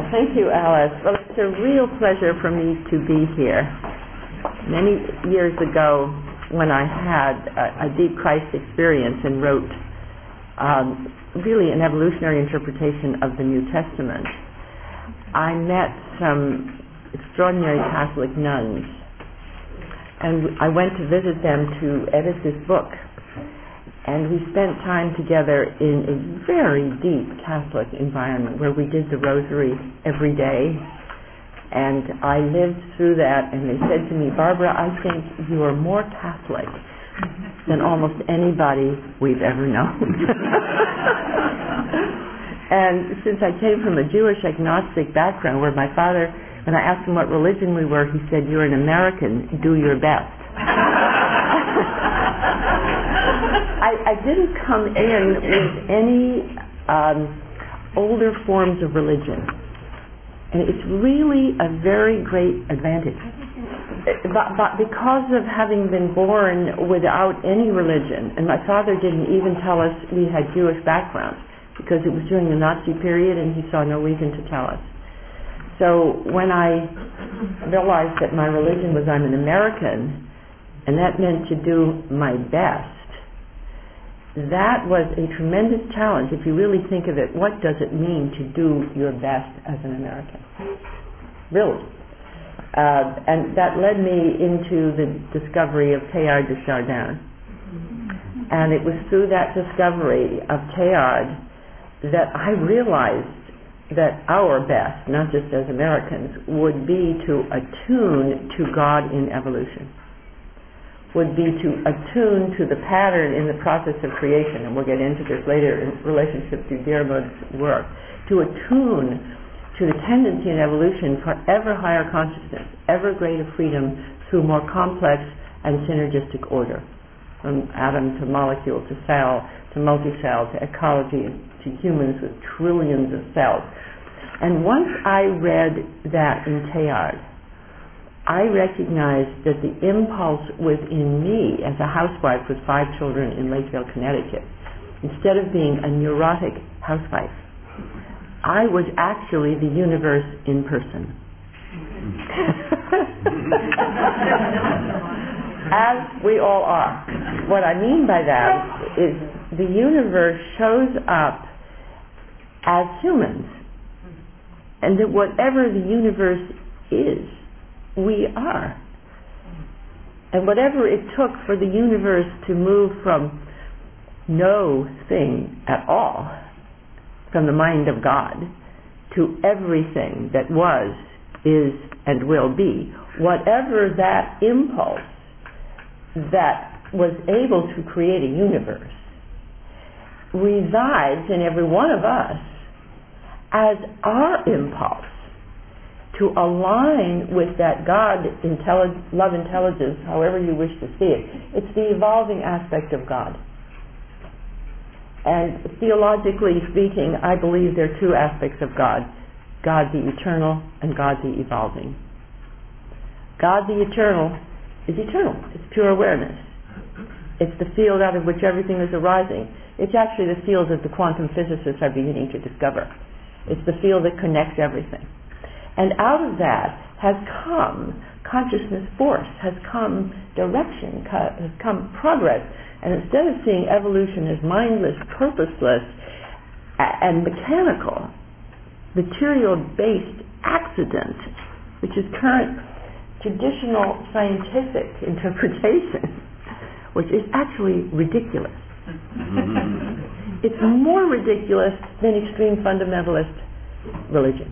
Thank you, Alice. Well, it's a real pleasure for me to be here. Many years ago, when I had a deep Christ experience and wrote really an evolutionary interpretation of the New Testament, I met some extraordinary Catholic nuns, and I went to visit them to edit this book. And we spent time together in a very deep Catholic environment where we did the rosary every day. And I lived through that, and they said to me, "Barbara, I think you are more Catholic than almost anybody we've ever known." And since I came from a Jewish agnostic background where my father, when I asked him what religion we were, he said, "You're an American, do your best." I didn't come in with any older forms of religion. And it's really a very great advantage. But because of having been born without any religion, and my father didn't even tell us we had Jewish backgrounds, because it was during the Nazi period and he saw no reason to tell us. So when I realized that my religion was I'm an American, and that meant to do my best, that was a tremendous challenge. If you really think of it, what does it mean to do your best as an American? Really. And that led me into the discovery of Teilhard de Chardin. And it was through that discovery of Teilhard that I realized that our best, not just as Americans, would be to attune to God in evolution, would be to attune to the pattern in the process of creation, and we'll get into this later in relationship to Derrida's work, to attune to the tendency in evolution for ever higher consciousness, ever greater freedom through more complex and synergistic order, from atom to molecule to cell to multicell to ecology to humans with trillions of cells. And once I read that in Teilhard, I recognized that the impulse within me as a housewife with 5 children in Lakeville, Connecticut, instead of being a neurotic housewife, I was actually the universe in person. As we all are. What I mean by that is the universe shows up as humans, and that whatever the universe is, we are. And whatever it took for the universe to move from no thing at all, from the mind of God, to everything that was, is, and will be, whatever that impulse that was able to create a universe resides in every one of us as our impulse to align with that God love intelligence, however you wish to see it. It's the evolving aspect of God. And theologically speaking, I believe there are 2 aspects of God: God the eternal and God the evolving. God the eternal is eternal. It's pure awareness. It's the field out of which everything is arising. It's actually the field that the quantum physicists are beginning to discover. It's the field that connects everything. And out of that has come consciousness force, has come direction, has come progress. And instead of seeing evolution as mindless, purposeless, and mechanical, material-based accident, which is current traditional scientific interpretation, which is actually ridiculous. It's more ridiculous than extreme fundamentalist religion,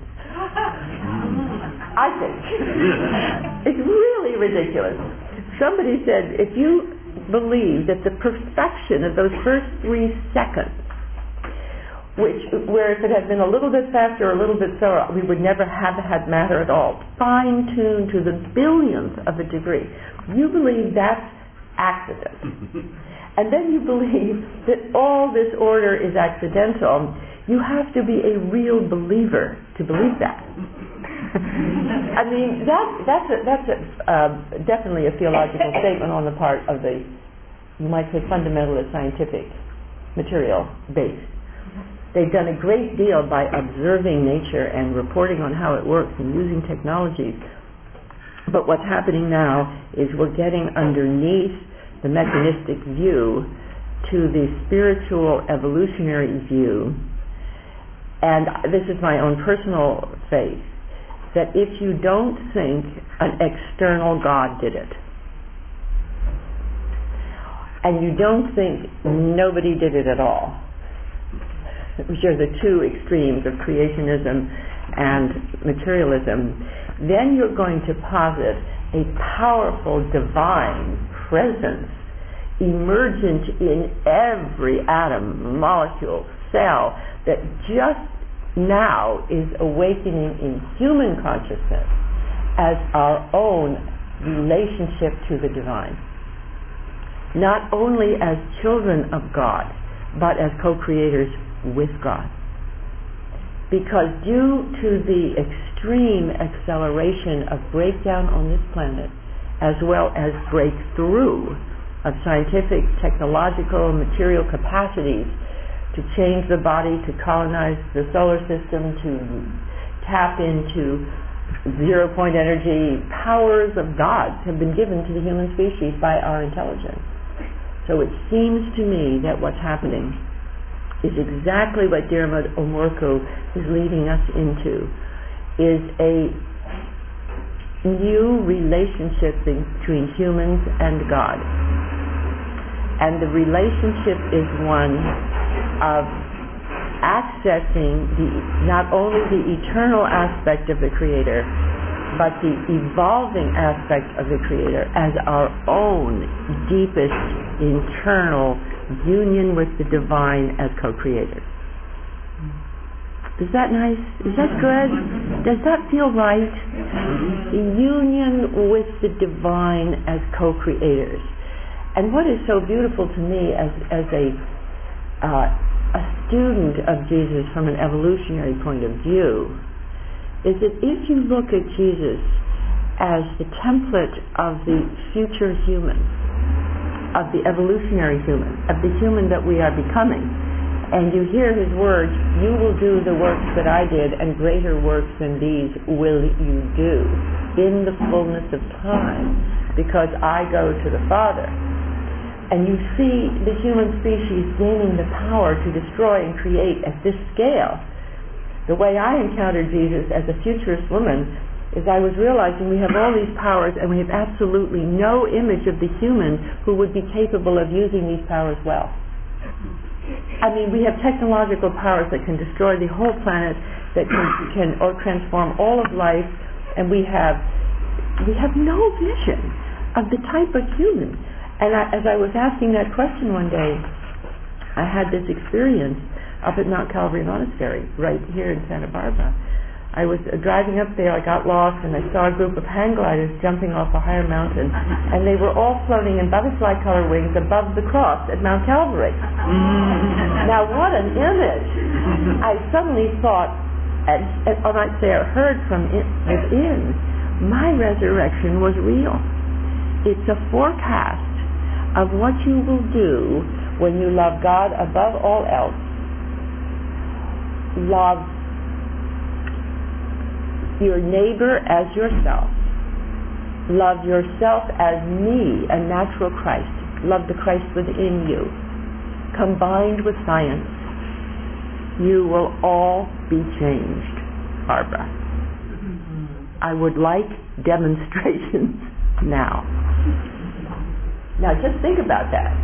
I think. It's really ridiculous. Somebody said, if you believe that the perfection of those first 3 seconds, where if it had been a little bit faster or a little bit slower, we would never have had matter at all, fine-tuned to the billionth of a degree, you believe that's accident. And then you believe that all this order is accidental. You have to be a real believer to believe that. I mean, that's definitely a theological statement on the part of the, you might say, fundamentalist scientific material base. They've done a great deal by observing nature and reporting on how it works and using technologies. But what's happening now is we're getting underneath the mechanistic view to the spiritual evolutionary view. And this is my own personal faith, that if you don't think an external God did it, and you don't think nobody did it at all, which are the two extremes of creationism and materialism, then you're going to posit a powerful divine presence emergent in every atom, molecule, cell, that just now is awakening in human consciousness as our own relationship to the divine. Not only as children of God, but as co-creators with God. Because due to the extreme acceleration of breakdown on this planet, as well as breakthrough of scientific, technological, material capacities to change the body, to colonize the solar system, to tap into zero-point energy, powers of God have been given to the human species by our intelligence. So it seems to me that what's happening is exactly what Diarmuid O'Murchu is leading us into, is a new relationship between humans and God. And the relationship is one of accessing not only the eternal aspect of the Creator, but the evolving aspect of the Creator as our own deepest internal union with the divine as co-creators. Is that nice? Is that good? Does that feel right? The union with the divine as co-creators. And what is so beautiful to me as a student of Jesus from an evolutionary point of view is that if you look at Jesus as the template of the future human, of the evolutionary human, of the human that we are becoming, and you hear his words, you will do the works that I did, and greater works than these will you do in the fullness of time, because I go to the Father. And you see the human species gaining the power to destroy and create at this scale. The way I encountered Jesus as a futurist woman is I was realizing we have all these powers and we have absolutely no image of the human who would be capable of using these powers well. I mean, we have technological powers that can destroy the whole planet, that can or transform all of life, and we have no vision of the type of human. And as I was asking that question one day, I had this experience up at Mount Calvary Monastery, right here in Santa Barbara. I was driving up there, I got lost, and I saw a group of hang gliders jumping off a higher mountain, and they were all floating in butterfly color wings above the cross at Mount Calvary. Now what an image! I suddenly thought, and I might say I heard from within, my resurrection was real. It's a forecast of what you will do when you love God above all else, love your neighbor as yourself, love yourself as me, a natural Christ, love the Christ within you, combined with science, you will all be changed, Barbara. I would like demonstrations now. Now just think about that.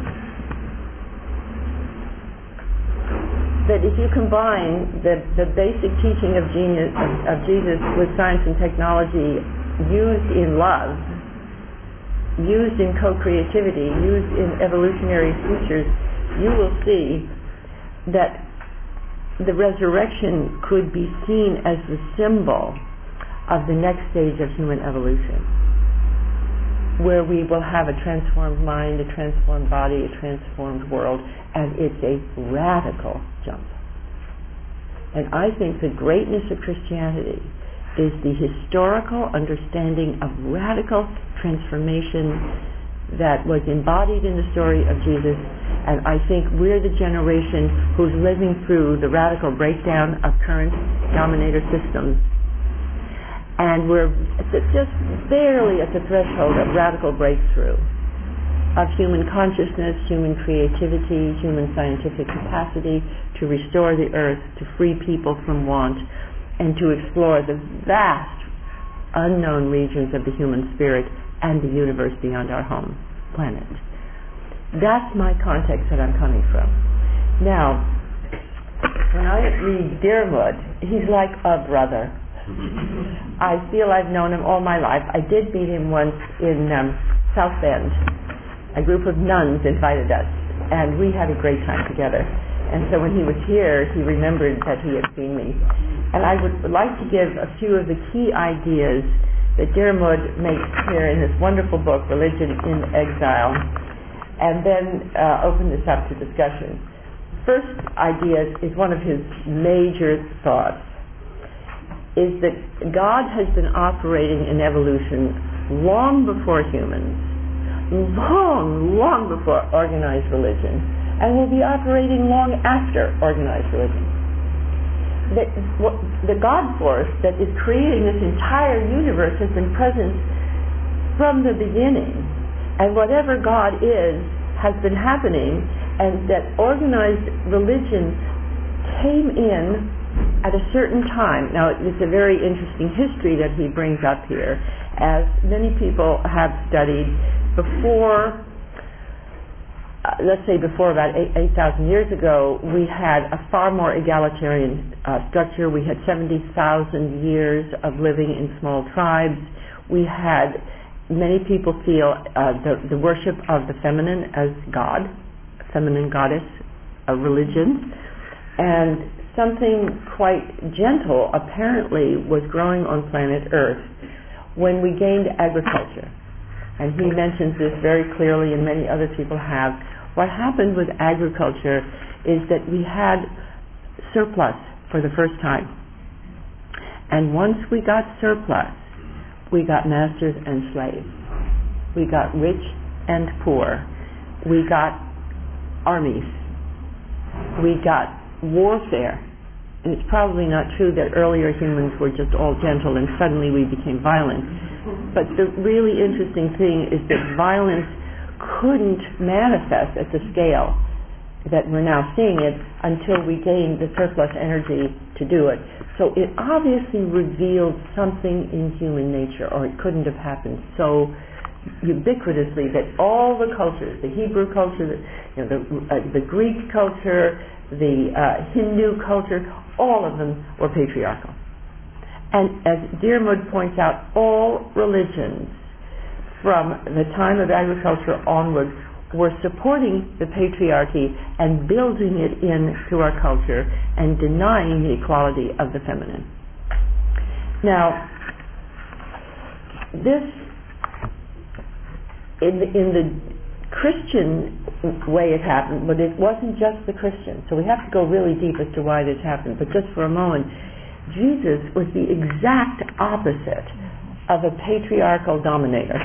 That if you combine the basic teaching of Jesus with science and technology used in love, used in co-creativity, used in evolutionary features, you will see that the resurrection could be seen as the symbol of the next stage of human evolution, where we will have a transformed mind, a transformed body, a transformed world, and it's a radical jump. And I think the greatness of Christianity is the historical understanding of radical transformation that was embodied in the story of Jesus, and I think we're the generation who's living through the radical breakdown of current dominator systems. And we're just barely at the threshold of radical breakthrough of human consciousness, human creativity, human scientific capacity to restore the earth, to free people from want, and to explore the vast unknown regions of the human spirit and the universe beyond our home planet. That's my context that I'm coming from. Now, when I read Diarmuid, he's like a brother. I feel I've known him all my life. I did meet him once in South Bend. A group of nuns invited us, and we had a great time together. And so when he was here, he remembered that he had seen me. And I would like to give a few of the key ideas that Diarmuid makes clear in his wonderful book, Religion in Exile, and then open this up to discussion. First idea is one of his major thoughts, is that God has been operating in evolution long before humans, long before organized religion, and will be operating long after organized religion. The God force that is creating this entire universe has been present from the beginning, and whatever God is has been happening, and that organized religion came in at a certain time. Now, it's a very interesting history that he brings up here, as many people have studied. Before, let's say before about 8,000 years ago, we had a far more egalitarian structure. We had 70,000 years of living in small tribes. We had, many people feel, the worship of the feminine as God, feminine goddess, a religion, and something quite gentle apparently was growing on planet Earth when we gained agriculture. And he mentions this very clearly, and many other people have. What happened with agriculture is that we had surplus for the first time. And once we got surplus, we got masters and slaves. We got rich and poor. We got armies. We got warfare. And it's probably not true that earlier humans were just all gentle and suddenly we became violent. But the really interesting thing is that violence couldn't manifest at the scale that we're now seeing it until we gained the surplus energy to do it. So it obviously revealed something in human nature, or it couldn't have happened so ubiquitously that all the cultures, the Hebrew culture, the Greek culture, the Hindu culture, all of them were patriarchal. And as Diarmuid points out, all religions from the time of agriculture onward were supporting the patriarchy and building it into our culture and denying the equality of the feminine. Now, this, in the Christian way it happened, but it wasn't just the Christians. So we have to go really deep as to why this happened. But just for a moment, Jesus was the exact opposite of a patriarchal dominator.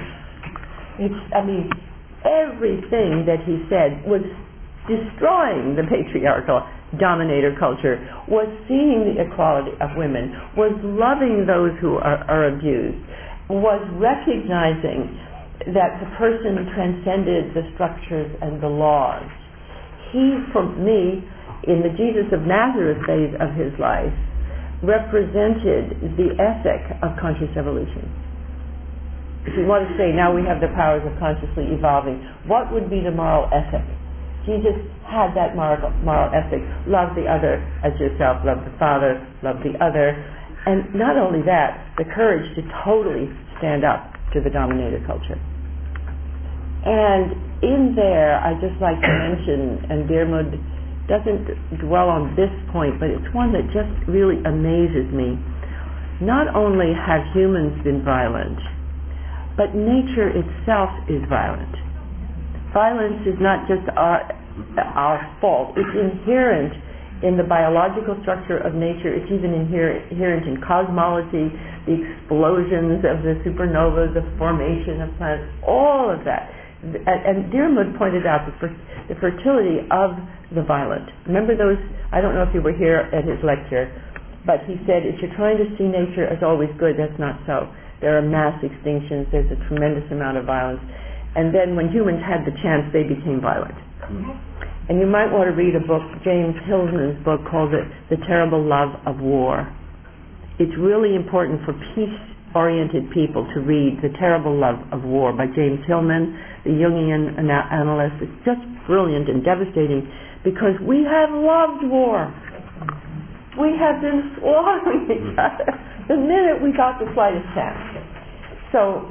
Everything that he said was destroying the patriarchal dominator culture, was seeing the equality of women, was loving those who are abused, was recognizing that the person transcended the structures and the laws. He, for me, in the Jesus of Nazareth phase of his life, represented the ethic of conscious evolution. If you want to say, now we have the powers of consciously evolving, what would be the moral ethic? Jesus had that moral ethic. Love the other as yourself, love the Father, love the other. And not only that, the courage to totally stand up to the dominator culture. And in there, I'd just like to mention, and Diarmuid doesn't dwell on this point, but it's one that just really amazes me. Not only have humans been violent, but nature itself is violent. Violence is not just our fault. It's inherent in the biological structure of nature. It's even inherent in cosmology, the explosions of the supernovas, the formation of planets, all of that and Diarmuid pointed out the fertility of the violent. Remember those, I don't know if you were here at his lecture, but he said, if you're trying to see nature as always good, that's not so. There are mass extinctions, there's a tremendous amount of violence. And then when humans had the chance, they became violent. And you might want to read a book, James Hillman's book, called The Terrible Love of War. It's really important for peace-oriented people to read The Terrible Love of War by James Hillman, the Jungian analyst. It's just brilliant and devastating because we have loved war. We have been slaughtering each other the minute we got the slightest chance. So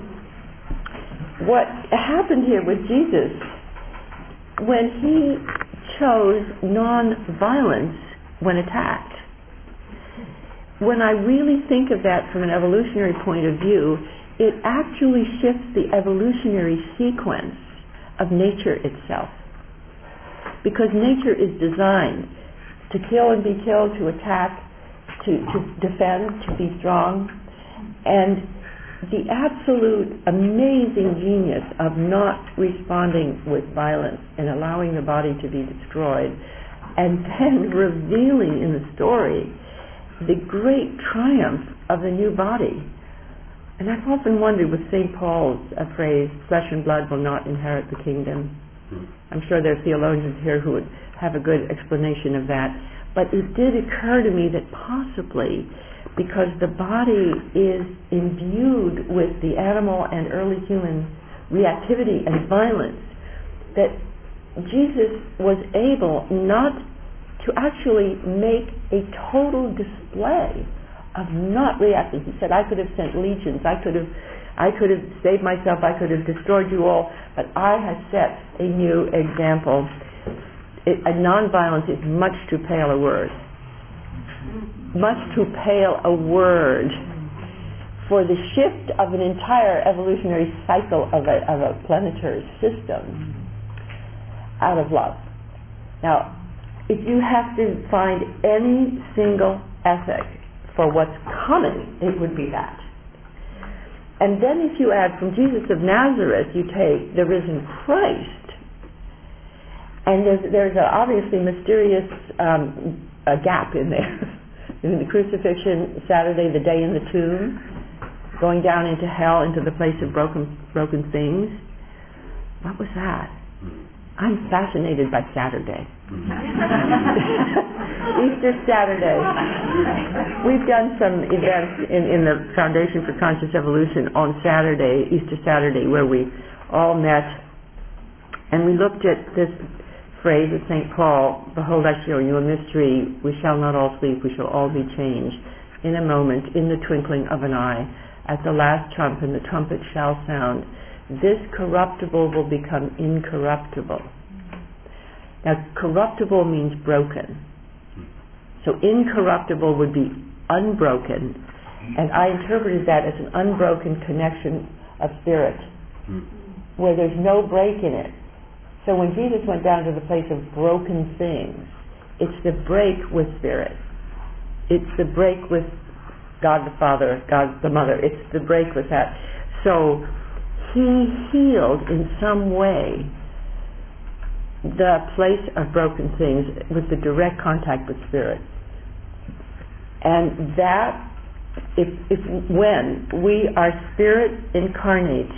what happened here with Jesus, when he chose non-violence when attacked, when I really think of that from an evolutionary point of view, it actually shifts the evolutionary sequence of nature itself. Because nature is designed to kill and be killed, to attack, to defend, to be strong. And the absolute amazing genius of not responding with violence and allowing the body to be destroyed, and then revealing in the story the great triumph of the new body. And I've often wondered with St. Paul's phrase, flesh and blood will not inherit the kingdom. I'm sure there are theologians here who would have a good explanation of that. But it did occur to me that possibly because the body is imbued with the animal and early human reactivity and violence, that Jesus was able not to actually make a total display of not reacting. He said, I could have sent legions, I could have saved myself, I could have destroyed you all, but I have set a new example. A non-violence is much too pale a word. Much too pale a word for the shift of an entire evolutionary cycle of a planetary system out of love. Now, if you have to find any single ethic for what's coming, it would be that. And then if you add from Jesus of Nazareth, you take the risen Christ, and there's an obviously mysterious a gap in there. In the crucifixion, Saturday, the day in the tomb, going down into hell, into the place of broken things. What was that? I'm fascinated by Saturday. Easter Saturday. We've done some events in the Foundation for Conscious Evolution on Saturday, Easter Saturday, where we all met and we looked at this phrase of St. Paul, behold, I show you a mystery, we shall not all sleep, we shall all be changed in a moment, in the twinkling of an eye, at the last trump, and the trumpet shall sound. This corruptible will become incorruptible. Now, corruptible means broken. So incorruptible would be unbroken, and I interpreted that as an unbroken connection of spirit, where there's no break in it. So when Jesus went down to the place of broken things, it's the break with spirit. It's the break with God the Father, God the Mother. It's the break with that. So he healed in some way the place of broken things with the direct contact with spirit. And that, when we are spirit incarnate,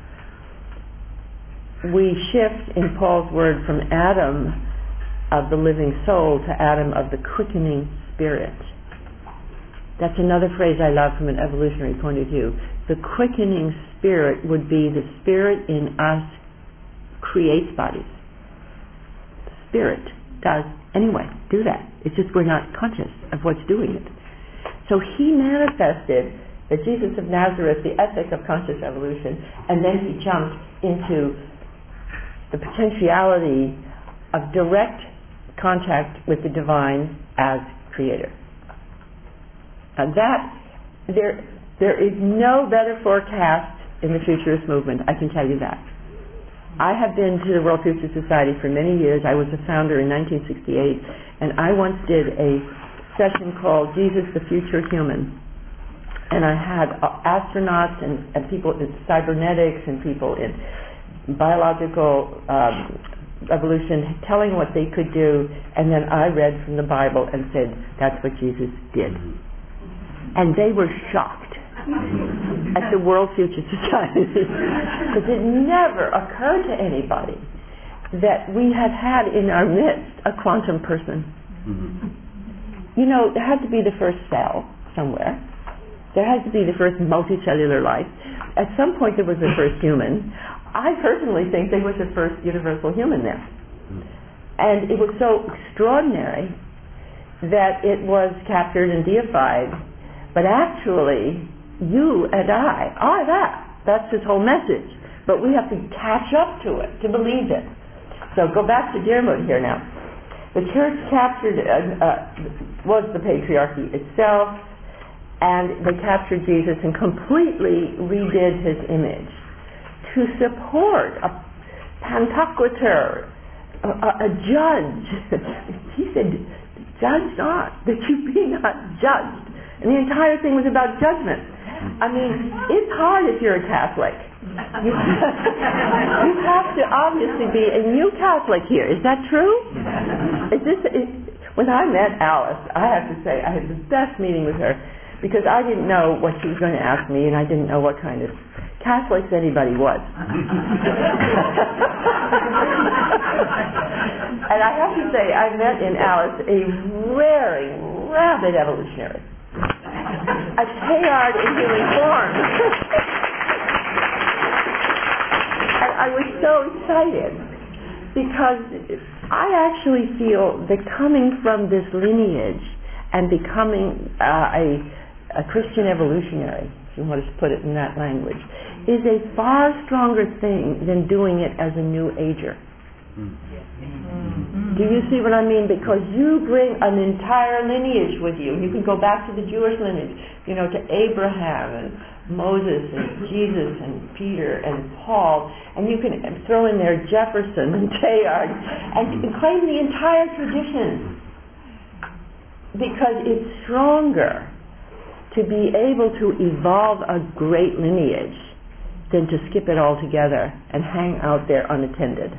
we shift, in Paul's word, from Adam of the living soul to Adam of the quickening spirit. That's another phrase I love from an evolutionary point of view. The quickening spirit would be the spirit in us creates bodies. The spirit does anyway do that. It's just we're not conscious of what's doing it. So he manifested the Jesus of Nazareth, the ethic of conscious evolution, and then he jumped into the potentiality of direct contact with the divine as creator. And that, there is no better forecast in the futurist movement, I can tell you that. I have been to the World Future Society for many years. I was a founder in 1968, and I once did a session called Jesus the Future Human. And I had astronauts and people in cybernetics and people in biological evolution telling what they could do, and then I read from the Bible and said, that's what Jesus did. And they were shocked at the World Future Society because it never occurred to anybody that we had in our midst a quantum person. You know, there had to be the first cell somewhere. There had to be the first multicellular life. At some point there was the first human. I personally think there was the first universal human there. And it was so extraordinary that it was captured and deified. But actually, you and I are that. That's his whole message. But we have to catch up to it, to believe it. So go back to Dermot here now. The church captured, was the patriarchy itself, and they captured Jesus and completely redid his image to support a pantocrator, a judge. He said, judge not, that you be not judged. And the entire thing was about judgment. I mean, it's hard if you're a Catholic. You have to obviously be a new Catholic here. Is that true? When I met Alice, I have to say, I had the best meeting with her because I didn't know what she was going to ask me, and I didn't know what kind of Catholics anybody was. And I have to say, I met in Alice a very rabid evolutionary. A Teilhard in human form. And I was so excited because I actually feel that coming from this lineage and becoming a Christian evolutionary, if you want to put it in that language, is a far stronger thing than doing it as a New Ager. Do you see what I mean? Because you bring an entire lineage with you. You can go back to the Jewish lineage, you know, to Abraham and Moses and Jesus and Peter and Paul, and you can throw in there Jefferson and Teilhard and claim the entire tradition because it's stronger to be able to evolve a great lineage than to skip it all together and hang out there unattended.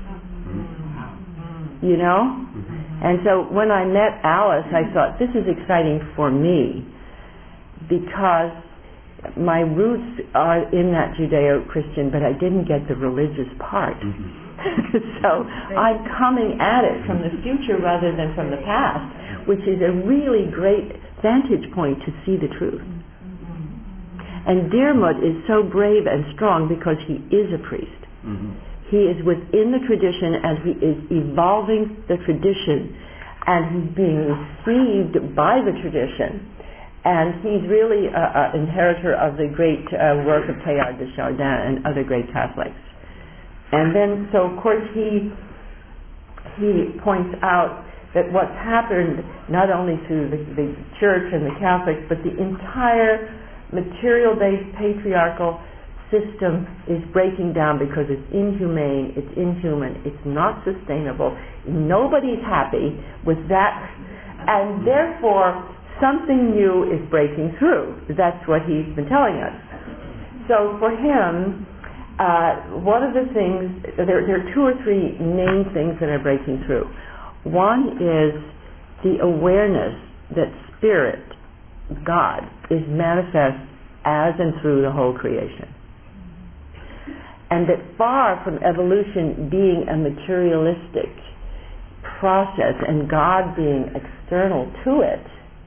You know? And so when I met Alice, I thought, this is exciting for me because my roots are in that Judeo-Christian, but I didn't get the religious part. So I'm coming at it from the future rather than from the past, which is a really great vantage point to see the truth. And Dermot is so brave and strong because he is a priest. He is within the tradition and he is evolving the tradition and he's being received by the tradition, and he's really an inheritor of the great work of Teilhard de Chardin and other great Catholics. And then, so of course he points out that what's happened not only through the church and the Catholics, but the entire material-based patriarchal system is breaking down because it's inhumane, it's inhuman, it's not sustainable. Nobody's happy with that, and therefore something new is breaking through. That's what he's been telling us. So for him, one of the things, there are two or three main things that are breaking through. One is the awareness that Spirit, God, is manifest as and through the whole creation. And that far from evolution being a materialistic process and God being external to it,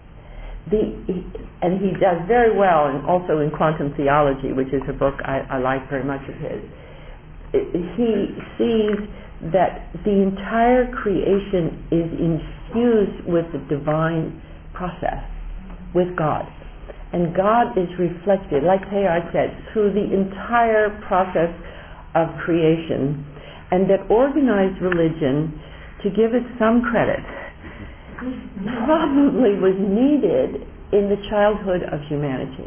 and he does very well, and also in Quantum Theology, which is a book I like very much of his, he sees that the entire creation is infused with the divine process, with God. And God is reflected, like Teilhard said, through the entire process of creation, and that organized religion, to give it some credit, probably was needed in the childhood of humanity.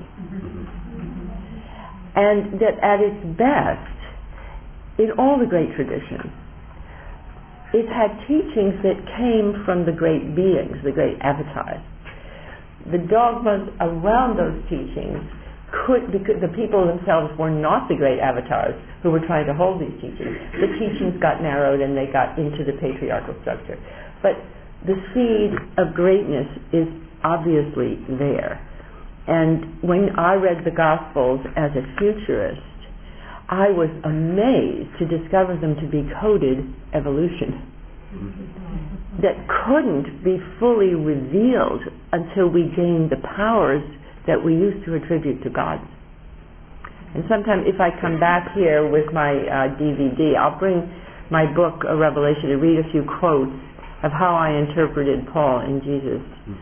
And that at its best, in all the great traditions, it had teachings that came from the great beings, the great avatars. The dogmas around those teachings the people themselves were not the great avatars who were trying to hold these teachings. The teachings got narrowed and they got into the patriarchal structure. But the seed of greatness is obviously there. And when I read the Gospels as a futurist, I was amazed to discover them to be coded evolution that couldn't be fully revealed until we gained the powers that we used to attribute to God. And sometime if I come back here with my DVD, I'll bring my book, A Revelation, and read a few quotes of how I interpreted Paul and Jesus.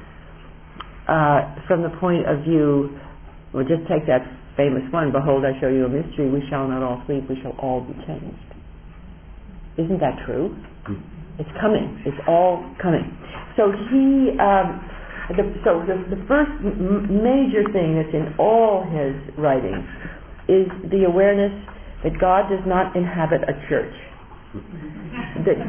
From the point of view, we'll just take that famous one, behold, I show you a mystery, we shall not all sleep, we shall all be changed. Isn't that true? It's coming. It's all coming. So the first major thing that's in all his writings is the awareness that God does not inhabit a church. That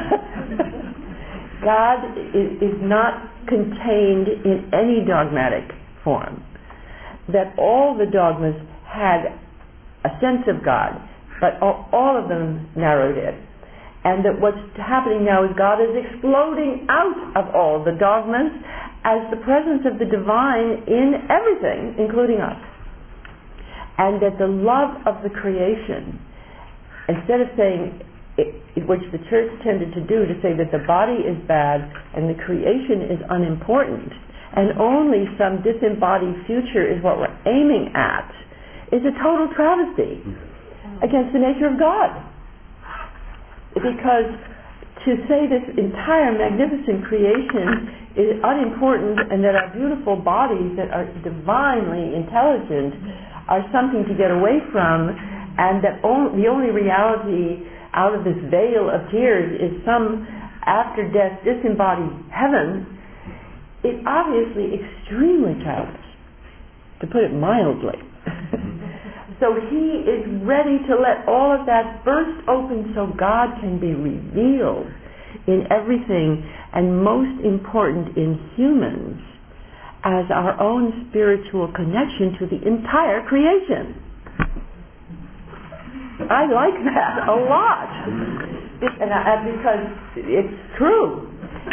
God is not contained in any dogmatic form. That all the dogmas had a sense of God, but all of them narrowed it. And that what's happening now is God is exploding out of all the dogmas as the presence of the divine in everything, including us. And that the love of the creation, instead of saying, which the church tended to do, to say that the body is bad and the creation is unimportant, and only some disembodied future is what we're aiming at, is a total travesty against the nature of God. Because to say this entire magnificent creation is unimportant and that our beautiful bodies that are divinely intelligent are something to get away from, and that the only reality out of this veil of tears is some after-death disembodied heaven, is obviously extremely childish, to put it mildly. So he is ready to let all of that burst open so God can be revealed in everything, and most important in humans, as our own spiritual connection to the entire creation. I like that a lot, because it's true.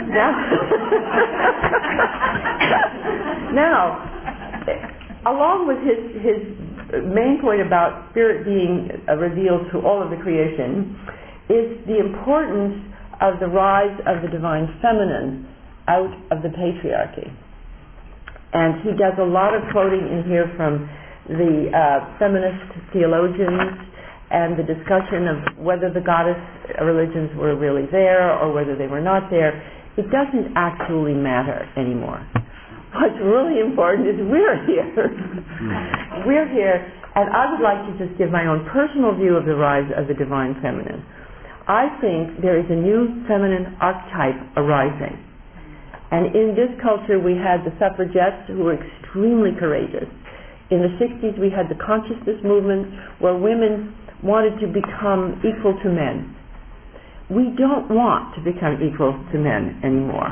Now, along with his main point about spirit being revealed to all of the creation is the importance of the rise of the divine feminine out of the patriarchy. And he does a lot of quoting in here from the feminist theologians and the discussion of whether the goddess religions were really there or whether they were not there. It doesn't actually matter anymore. What's really important is we're here. We're here, and I would like to just give my own personal view of the rise of the divine feminine. I think there is a new feminine archetype arising. And in this culture we had the suffragettes who were extremely courageous. In the 60s we had the consciousness movement where women wanted to become equal to men. We don't want to become equal to men anymore.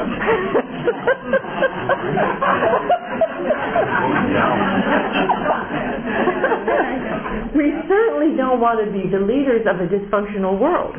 We certainly don't want to be the leaders of a dysfunctional world.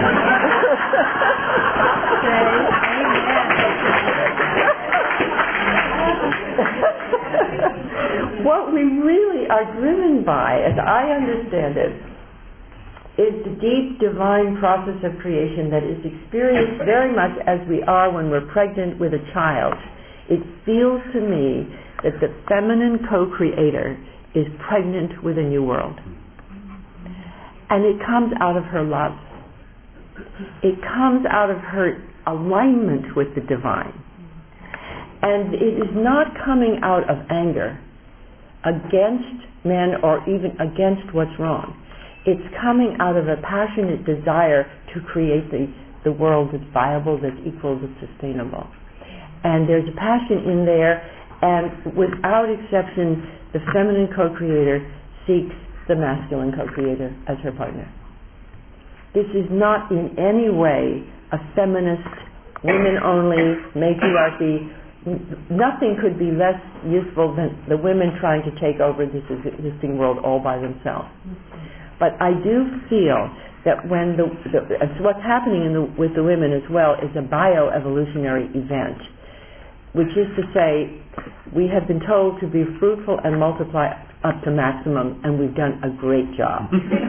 What we really are driven by, as I understand it, is the deep divine process of creation that is experienced very much as we are when we're pregnant with a child. It feels to me that the feminine co-creator is pregnant with a new world. And it comes out of her love. It comes out of her alignment with the divine. And it is not coming out of anger against men or even against what's wrong. It's coming out of a passionate desire to create the world that's viable, that's equal, that's sustainable. And there's a passion in there, and without exception, the feminine co-creator seeks the masculine co-creator as her partner. This is not in any way a feminist, women-only, matriarchy, nothing could be less useful than the women trying to take over this existing world all by themselves. But I do feel that when what's happening with the women as well is a bioevolutionary event, which is to say, we have been told to be fruitful and multiply up to maximum, and we've done a great job.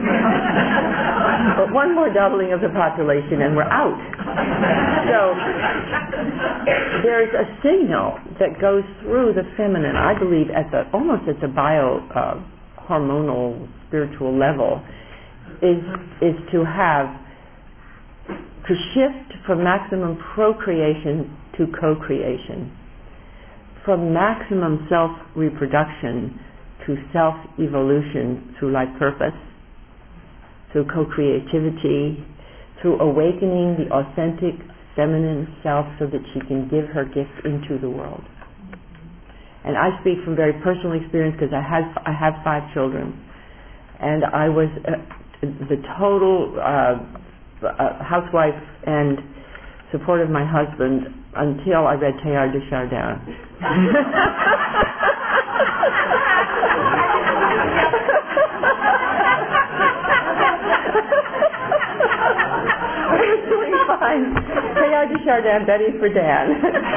But one more doubling of the population and we're out. So there's a signal that goes through the feminine, I believe, almost at the hormonal, spiritual level, is to shift from maximum procreation to co-creation, from maximum self-reproduction to self-evolution through life purpose, through co-creativity, through awakening the authentic feminine self so that she can give her gift into the world. And I speak from very personal experience because I have 5 children, and I was the total housewife and support of my husband until I read Teilhard de Chardin. I was doing fine. Teilhard de Chardin, Betty Friedan.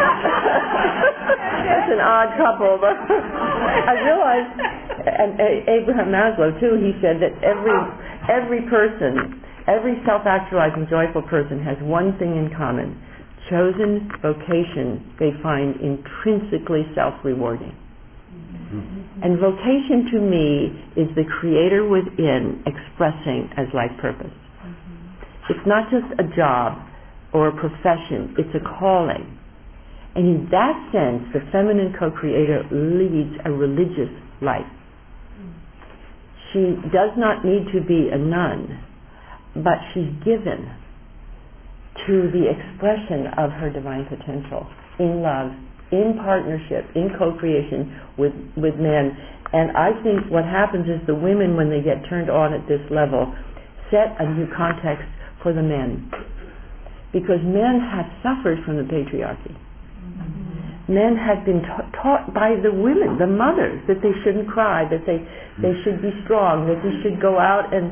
That's an odd couple, but I realized, and Abraham Maslow too, he said that every person, every self-actualizing, joyful person has one thing in common: chosen vocation they find intrinsically self-rewarding. And vocation to me is the creator within expressing as life purpose. It's not just a job or a profession, it's a calling. And in that sense, the feminine co-creator leads a religious life. She does not need to be a nun, but she's given to the expression of her divine potential in love, in partnership, in co-creation with men. And I think what happens is the women, when they get turned on at this level, set a new context for the men. Because men have suffered from the patriarchy. Men have been taught by the women, the mothers, that they shouldn't cry, that they should be strong, that they should go out and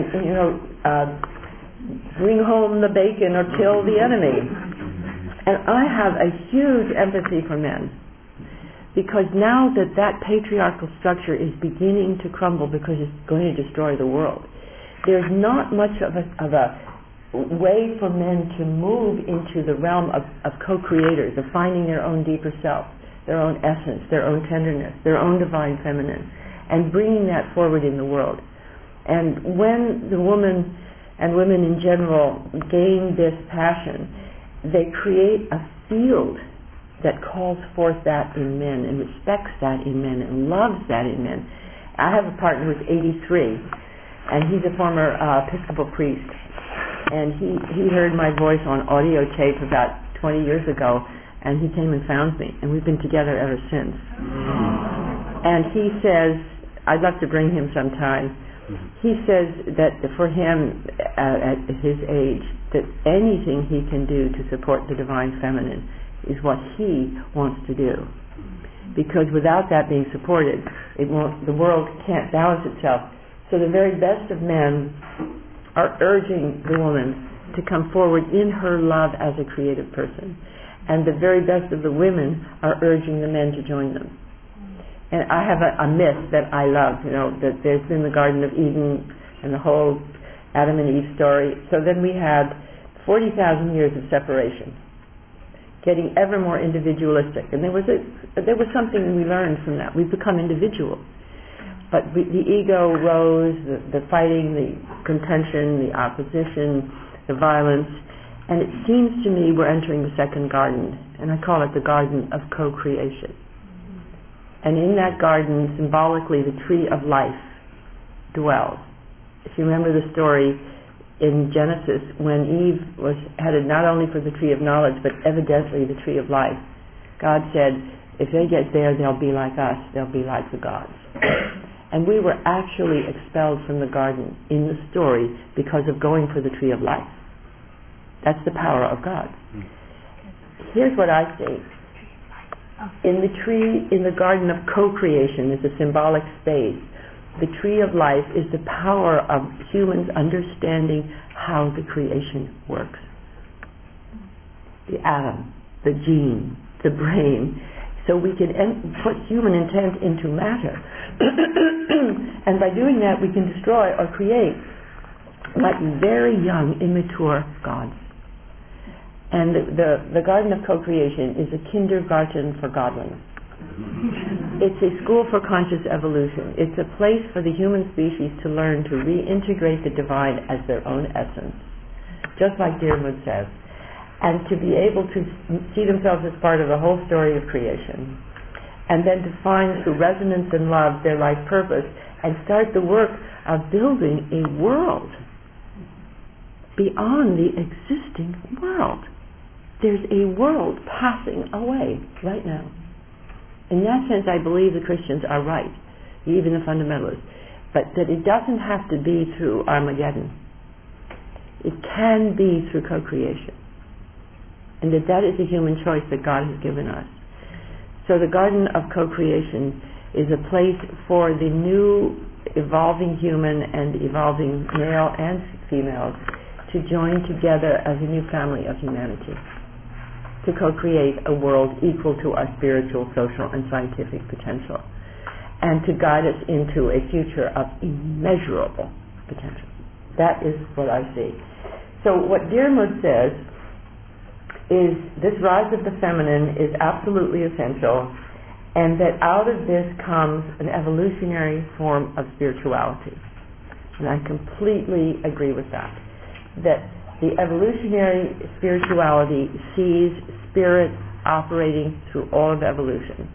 bring home the bacon or kill the enemy. And I have a huge empathy for men, because now that patriarchal structure is beginning to crumble because it's going to destroy the world, there's not much of a way for men to move into the realm of co-creators, of finding their own deeper self, their own essence, their own tenderness, their own divine feminine, and bringing that forward in the world. And when the woman and women in general gain this passion, they create a field that calls forth that in men and respects that in men and loves that in men. I have a partner who's 83, and he's a former Episcopal priest, and he heard my voice on audio tape about 20 years ago, and he came and found me, and we've been together ever since. And he says, I'd love to bring him sometime. He says that for him, at his age, that anything he can do to support the divine feminine is what he wants to do. Because without that being supported, the world can't balance itself. So the very best of men are urging the woman to come forward in her love as a creative person. And the very best of the women are urging the men to join them. And I have a myth that I love, that there's been the Garden of Eden and the whole Adam and Eve story. So then we had 40,000 years of separation, getting ever more individualistic. And there was something we learned from that. We've become individuals. But the ego rose, the fighting, the contention, the opposition, the violence. And it seems to me we're entering the second garden, and I call it the garden of co-creation. And in that garden, symbolically, the tree of life dwells. If you remember the story in Genesis, when Eve was headed not only for the tree of knowledge, but evidently the tree of life, God said, if they get there, they'll be like us, they'll be like the gods. And we were actually expelled from the garden in the story because of going for the tree of life. That's the power of God. Here's what I see. In the tree, in the garden of co-creation, is a symbolic space. The tree of life is the power of humans understanding how the creation works. The atom, the gene, the brain. So we can put human intent into matter. And by doing that, we can destroy or create like very young, immature gods. And the garden of co-creation is a kindergarten for godliness. It's a school for conscious evolution. It's a place for the human species to learn to reintegrate the divine as their own essence, just like Diarmuid says, and to be able to see themselves as part of the whole story of creation, and then to find through resonance and love their life purpose and start the work of building a world beyond the existing world. There's a world passing away right now. In that sense, I believe the Christians are right, even the fundamentalists, but that it doesn't have to be through Armageddon. It can be through co-creation, and that is a human choice that God has given us. So the garden of co-creation is a place for the new evolving human and evolving male and females to join together as a new family of humanity, to co-create a world equal to our spiritual, social, and scientific potential, and to guide us into a future of immeasurable potential. That is what I see. So what Diarmuid says is this rise of the feminine is absolutely essential, and that out of this comes an evolutionary form of spirituality. And I completely agree with that. That the evolutionary spirituality sees spirit operating through all of evolution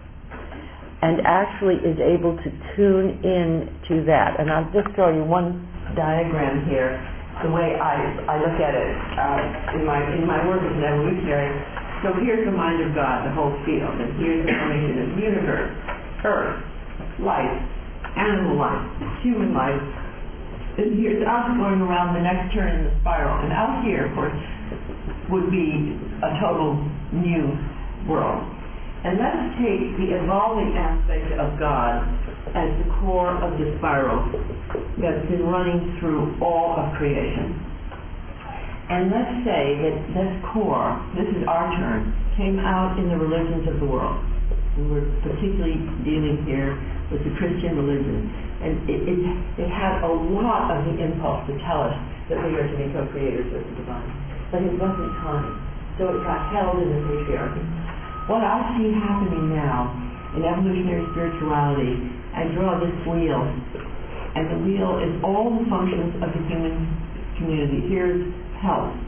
and actually is able to tune in to that. And I'll just show you one diagram here, the way I look at it in my work as an evolutionary. So here's the mind of God, the whole field, and here's the formation of the universe, earth, life, animal life, human life. And here's us going around the next turn in the spiral. And out here, of course, would be a total new world. And let's take the evolving aspect of God as the core of the spiral that's been running through all of creation. And let's say that this core, this is our turn, came out in the religions of the world. And we're particularly dealing here with the Christian religion. And it had a lot of the impulse to tell us that we are to be co-creators with the divine. But it wasn't time. So it got held in the patriarchy. What I see happening now in evolutionary spirituality, I draw this wheel. And the wheel is all the functions of the human community. Here's health.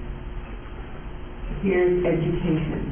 Here's education.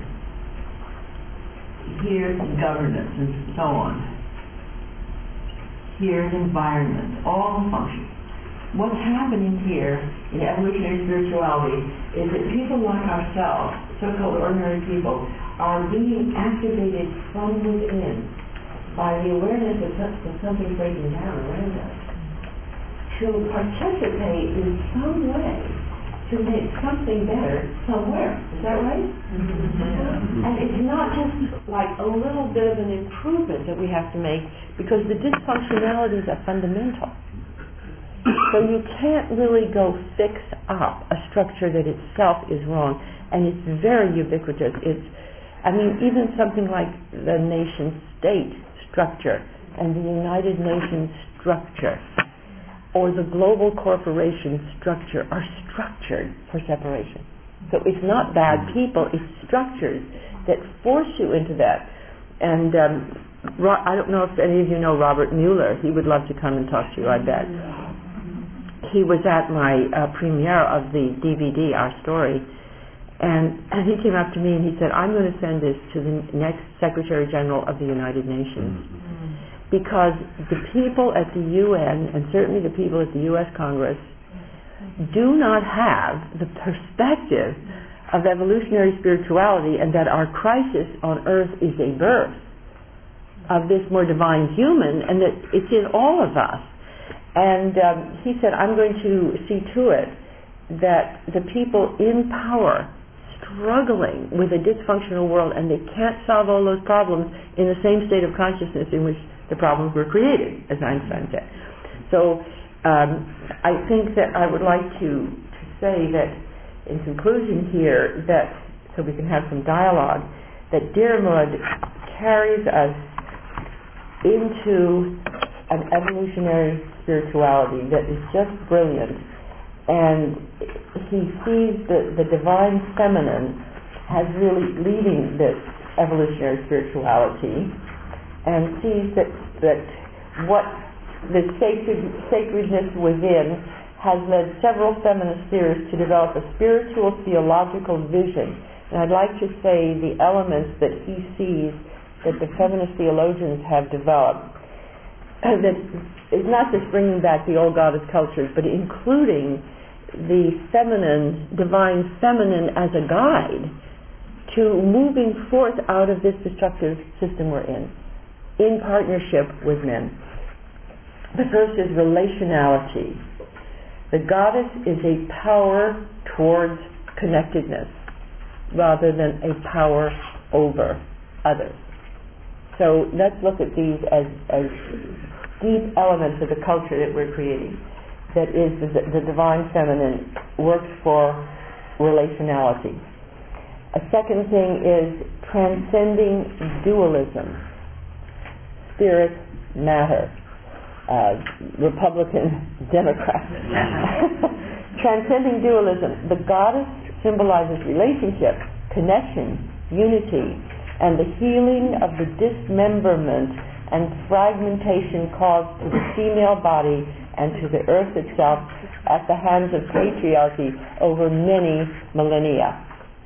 Here's governance and so on. Here's environment, all the functions. What's happening here in evolutionary spirituality is that people like ourselves, so-called ordinary people, are being activated from within by the awareness that something's breaking down around us to participate in some way to make something better somewhere. Is that right? Mm-hmm. And it's not just like a little bit of an improvement that we have to make, because the dysfunctionalities are fundamental. So you can't really go fix up a structure that itself is wrong, and it's very ubiquitous. Even something like the nation-state structure and the United Nations structure or the global corporation structure are structured for separation. So it's not bad people, it's structures that force you into that. And I don't know if any of you know Robert Mueller. He would love to come and talk to you, I bet. He was at my premiere of the DVD, Our Story, and he came up to me and he said, I'm going to send this to the next Secretary General of the United Nations. Because the people at the UN, and certainly the people at the U.S. Congress, do not have the perspective of evolutionary spirituality, and that our crisis on Earth is a birth of this more divine human, and that it's in all of us. And he said, I'm going to see to it that the people in power struggling with a dysfunctional world, and they can't solve all those problems in the same state of consciousness in which the problems were created, as Einstein said. So I think that I would like to say that, in conclusion here, that so we can have some dialogue, that Diarmuid carries us into an evolutionary spirituality that is just brilliant, and he sees the divine feminine as really leading this evolutionary spirituality, and sees that what the sacredness within has led several feminist theorists to develop a spiritual theological vision. And I'd like to say the elements that he sees that the feminist theologians have developed, that is not just bringing back the old goddess cultures, but including the feminine, divine feminine as a guide to moving forth out of this destructive system we're in partnership with men. The first is relationality. The goddess is a power towards connectedness rather than a power over others. So let's look at these as deep elements of the culture that we're creating. That is, the divine feminine works for relationality. A second thing is transcending dualism. Spirit, matter. Republican, Democrat. Transcending dualism. The goddess symbolizes relationship, connection, unity, and the healing of the dismemberment and fragmentation caused to the female body and to the earth itself at the hands of patriarchy over many millennia.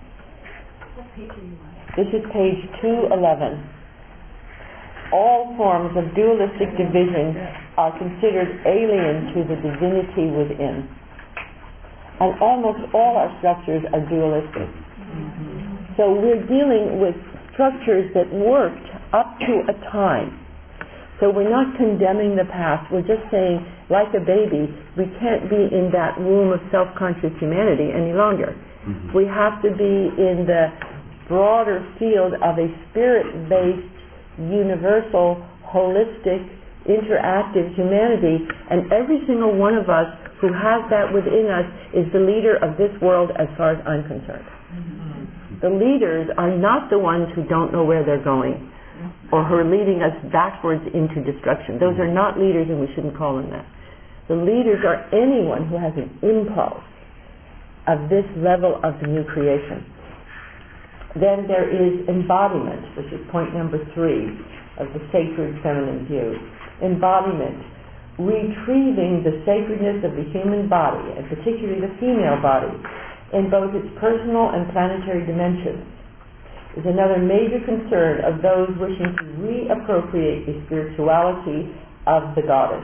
This is page 211. All forms of dualistic division are considered alien to the divinity within. And almost all our structures are dualistic. So we're dealing with structures that worked up to a time. So we're not condemning the past. We're just saying, like a baby, we can't be in that womb of self-conscious humanity any longer. We have to be in the broader field of a spirit-based, universal, holistic, interactive humanity, and every single one of us who has that within us is the leader of this world as far as I'm concerned. The leaders are not the ones who don't know where they're going or who are leading us backwards into destruction. Those are not leaders, and we shouldn't call them that. The leaders are anyone who has an impulse of this level of the new creation. Then there is embodiment, which is point number 3 of the sacred feminine view. Embodiment, retrieving the sacredness of the human body, and particularly the female body, in both its personal and planetary dimensions, is another major concern of those wishing to reappropriate the spirituality of the goddess.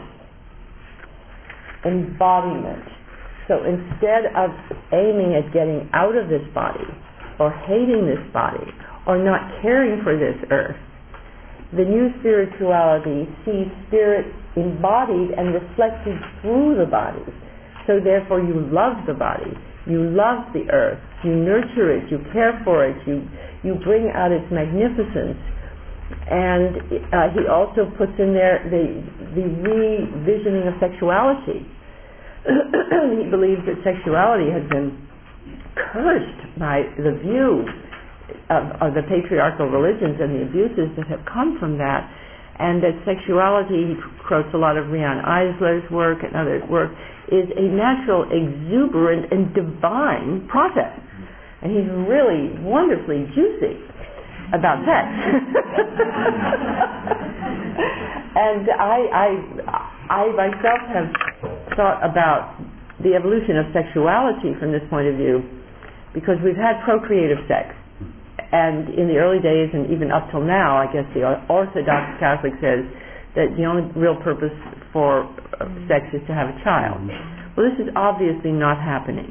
Embodiment. So instead of aiming at getting out of this body, or hating this body, or not caring for this earth, the new spirituality sees spirit embodied and reflected through the body. So therefore you love the body, you love the earth, you nurture it, you care for it, you bring out its magnificence. And he also puts in there the revisioning of sexuality. He believes that sexuality has been cursed by the view of the patriarchal religions and the abuses that have come from that, and that sexuality, he quotes a lot of Riane Eisler's work and other work, is a natural, exuberant, and divine process. And he's really wonderfully juicy about sex. And I myself have thought about the evolution of sexuality from this point of view, because we've had procreative sex, and in the early days and even up till now, I guess the Orthodox Catholic says that the only real purpose for sex is to have a child. Well, this is obviously not happening.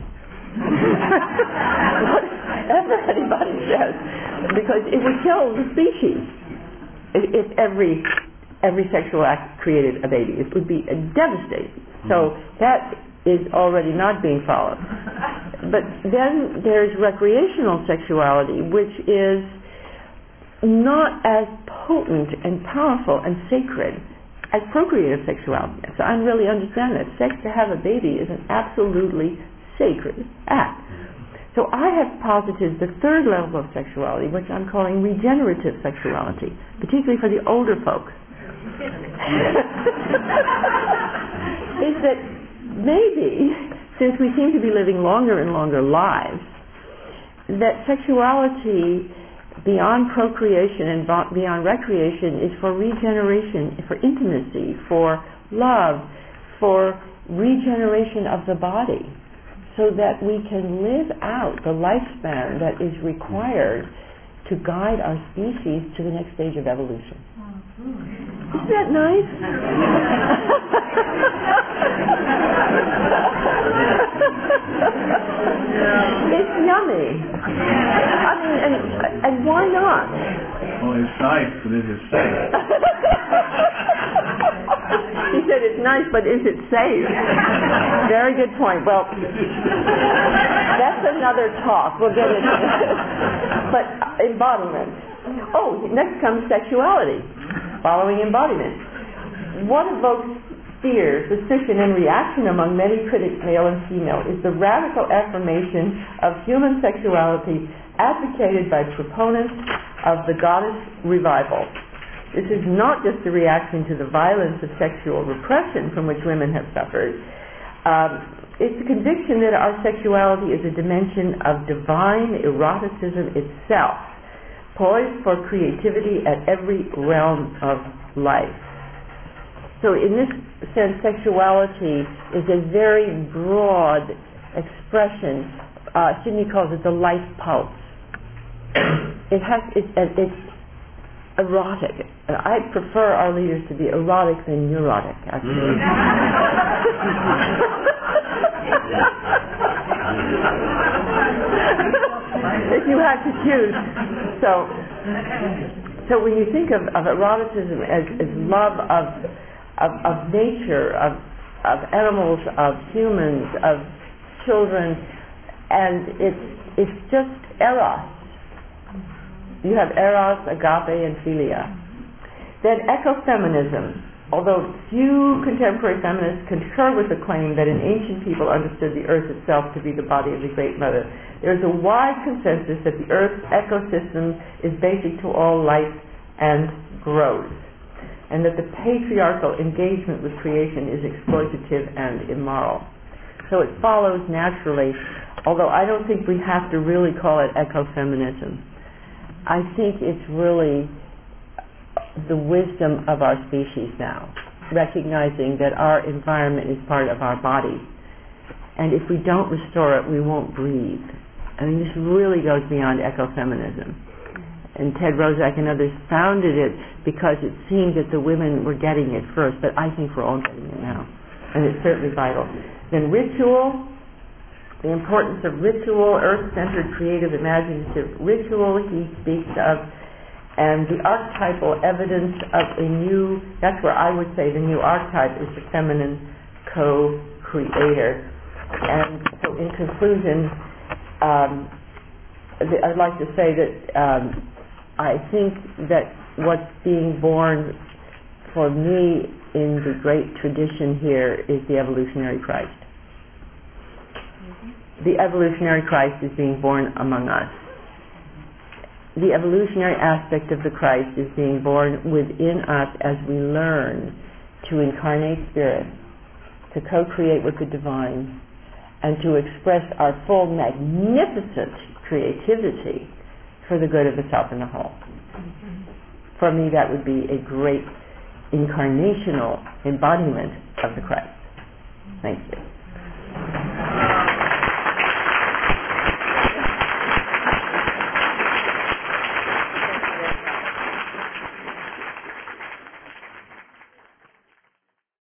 Whatever anybody says, because it would kill the species if every sexual act created a baby. It would be devastating. So that is already not being followed. But then there's recreational sexuality, which is not as potent and powerful and sacred as procreative sexuality. So I really understand that sex to have a baby is an absolutely sacred act. So I have posited the third level of sexuality, which I'm calling regenerative sexuality, particularly for the older folks. Is that maybe, since we seem to be living longer and longer lives, that sexuality beyond procreation and beyond recreation is for regeneration, for intimacy, for love, for regeneration of the body, so that we can live out the lifespan that is required to guide our species to the next stage of evolution. Isn't that nice? It's yummy. I mean, and why not? Well, it's nice, but is it safe? He said it's nice, but is it safe? Very good point. Well, that's another talk. We'll get into it. But embodiment. Oh, next comes sexuality, following embodiment. What evokes fear, suspicion, and reaction among many critics, male and female, is the radical affirmation of human sexuality advocated by proponents of the goddess revival. This is not just a reaction to the violence of sexual repression from which women have suffered. It's the conviction that our sexuality is a dimension of divine eroticism itself, poised for creativity at every realm of life. So in this sense, sexuality is a very broad expression. Sidney calls it the life pulse. It's erotic. I prefer our leaders to be erotic than neurotic, actually. If you had to choose. So when you think of eroticism as love of nature, of animals, of humans, of children, and it's just eros. You have eros, agape, and philia. Then ecofeminism. Although few contemporary feminists concur with the claim that an ancient people understood the earth itself to be the body of the Great Mother, there is a wide consensus that the earth's ecosystem is basic to all life and growth, and that the patriarchal engagement with creation is exploitative and immoral. So it follows naturally, although I don't think we have to really call it ecofeminism. I think it's really the wisdom of our species now, recognizing that our environment is part of our body, and if we don't restore it, we won't breathe. I mean, this really goes beyond ecofeminism. And Ted Rozak and others founded it because it seemed that the women were getting it first, but I think we're all getting it now, and it's certainly vital. Then ritual, the importance of ritual, earth-centered, creative, imaginative ritual he speaks of, and the archetypal evidence of a new, that's where I would say the new archetype is the feminine co-creator. And so in conclusion, I'd like to say that I think that what's being born for me in the great tradition here is the evolutionary Christ. The evolutionary Christ is being born among us. The evolutionary aspect of the Christ is being born within us as we learn to incarnate spirit, to co-create with the divine, and to express our full magnificent creativity for the good of the self and the whole. For me, that would be a great incarnational embodiment of the Christ. Thank you.